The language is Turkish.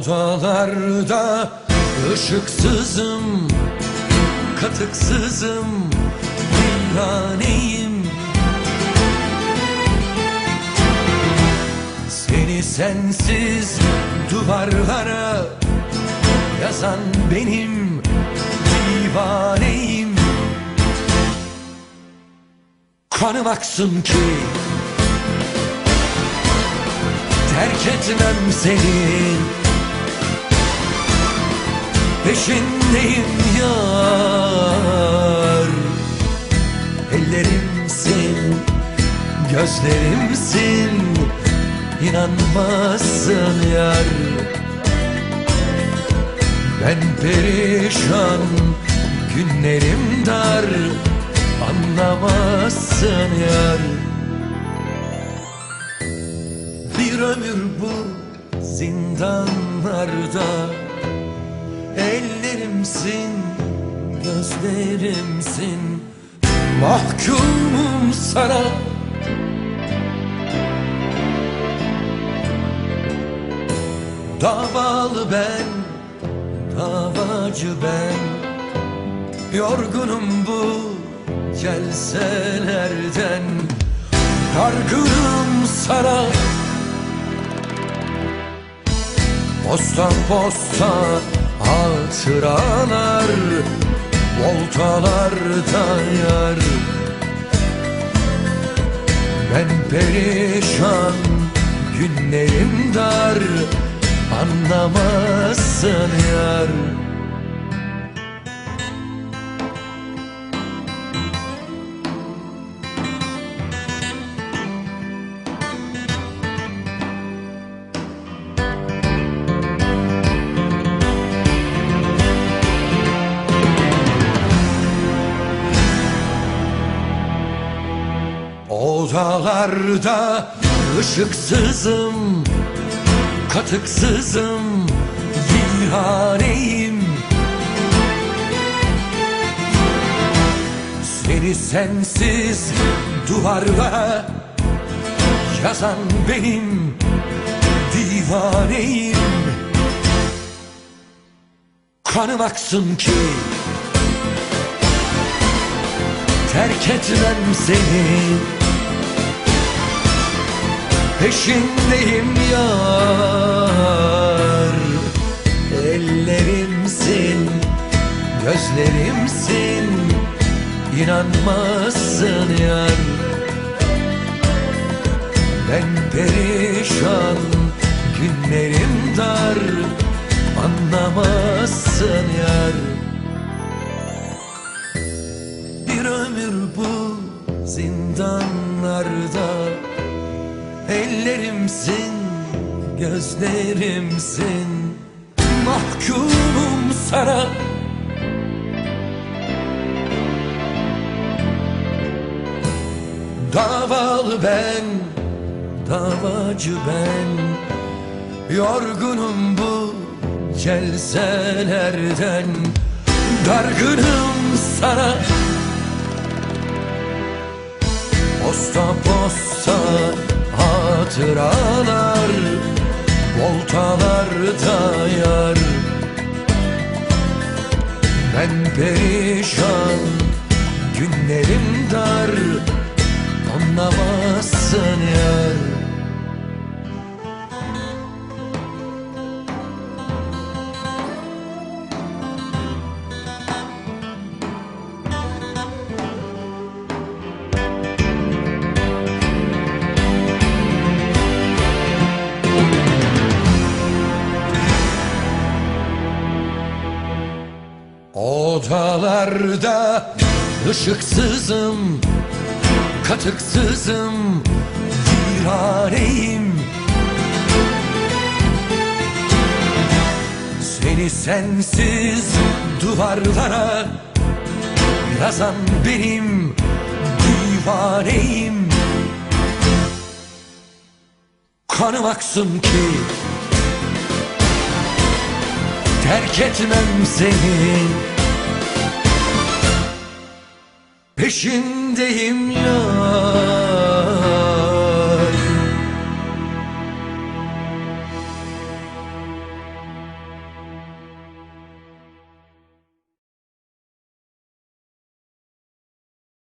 Odalarda ışıksızım, katıksızım, viraneyim. Seni sensiz duvarlara yazan benim, divaneyim. Kanım aksın ki terk etmem seni, peşindeyim yar. Ellerimsin, gözlerimsin, inanmazsın yar. Ben perişan, günlerim dar, anlamazsın yar. Bir ömür bu zindanlarda, ellerimsin, gözlerimsin, mahkumum sana. Davalı ben, davacı ben, yorgunum bu celselerden, dargınım sana. Posta posta hatıralar, voltalarda yar. Ben perişan, günlerim dar, anlamazsın yar. Odalarda ışıksızım, katıksızım, viraneyim. Seni sensiz duvarlara yazan benim, divaneyim. Kanım aksın ki terk etmem seni, peşindeyim yar. Ellerimsin, gözlerimsin, inanmazsın yar. Ben perişan, günlerim dar, anlamazsın yar. Bir ömür bu zindanlarda, ellerimsin, gözlerimsin, mahkumum sana. Davalı ben, davacı ben, yorgunum bu celselerden, dargınım sana. Posta posta hatıralar, voltalarda yar. Ben perişan, günlerim dar, anlamazsın yar. Odalarda ışıksızım, katıksızım, viraneyim. Seni sensiz duvarlara yazan benim, divaneyim. Kanım aksın ki terk etmem seni, peşindeyim ya.